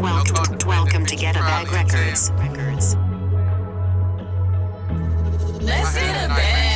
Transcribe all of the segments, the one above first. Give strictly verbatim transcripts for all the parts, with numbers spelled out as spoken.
Welcome, welcome to Get a Bag Records. Records. Let's get a bag.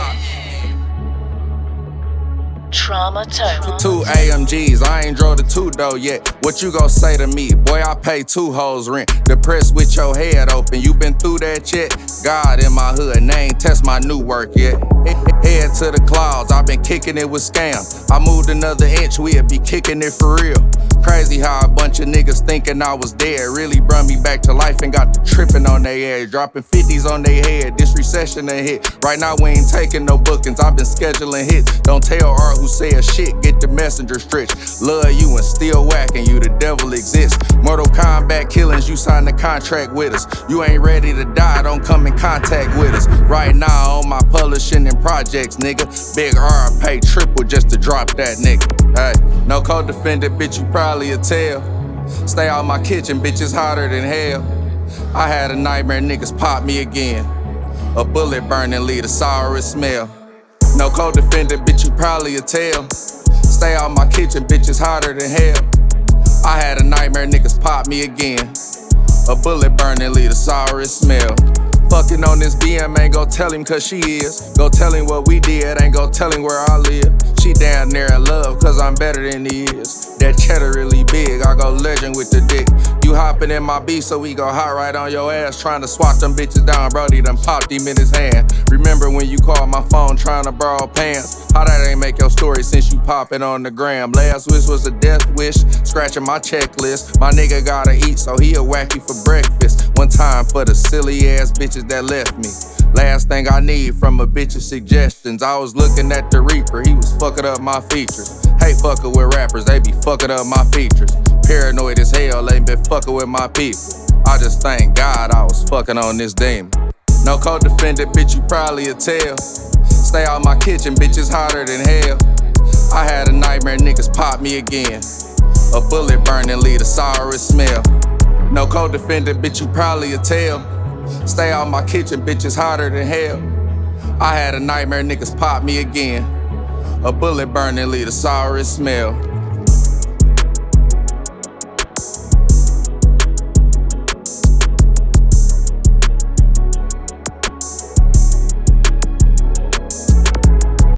Trauma Tone. Two A M Gs, I ain't drove the two though yet. What you gon' say to me? Boy, I pay two hoes rent. Depressed with your head open, you been through that yet? God in my hood, and they ain't test my new work yet. Head to the clouds, I been kicking it with scam. I moved another inch, we'll be kicking it for real. Crazy how a bunch of niggas thinking I was dead really brought me back to life and got to tripping on they head. Dropping fifties on they head, this recession a hit. Right now we ain't taking no bookings, I've been scheduling hits. Don't tell Art who said shit, get the messenger stretch. Love you and still whacking you, the devil exists. Mortal Kombat killings, you signed the contract with us. You ain't ready to die, don't come in contact with us. Right now on my publishing and projects, nigga. Big R pay triple just to drop that nigga. Hey, no co-defendant, bitch, you probably a tell. Stay out my kitchen, bitch, it's hotter than hell. I had a nightmare, niggas pop me again. A bullet burning, leave the sourest smell. No co-defendant, bitch, you probably a tell. Stay out my kitchen, bitch, it's hotter than hell. I had a nightmare, niggas pop me again. A bullet burning, leave the sourest smell. Fucking on this B M, ain't gon' tell him cause she is. Go tell him what we did, ain't gon' tell him where I live. She down there in love cause I'm better than he is. That cheddar really big, I go legend with the dick. You hopping in my beat so we go hot right on your ass. Trying to swat them bitches down, Brody done popped him in his hand. Remember when you called my phone trying to borrow pants? How that ain't make your story since you poppin' on the gram? Last wish was a death wish, scratching my checklist. My nigga gotta eat so he'll whack you for breakfast. One time for the silly ass bitches that left me. Last thing I need from a bitch's suggestions. I was looking at the Reaper, he was fucking up my features. Hate fucking with rappers, they be fucking up my features. Paranoid as hell, ain't been fucking with my people. I just thank God I was fucking on this demon. No co-defendant, bitch, you probably a tell. Stay out my kitchen, bitch, it's hotter than hell. I had a nightmare, niggas pop me again. A bullet burning, leave the sourest smell. No co-defendant, bitch, you probably a tell. Stay out my kitchen, bitch, it's hotter than hell. I had a nightmare, niggas pop me again. A bullet burning, leave the sourest smell.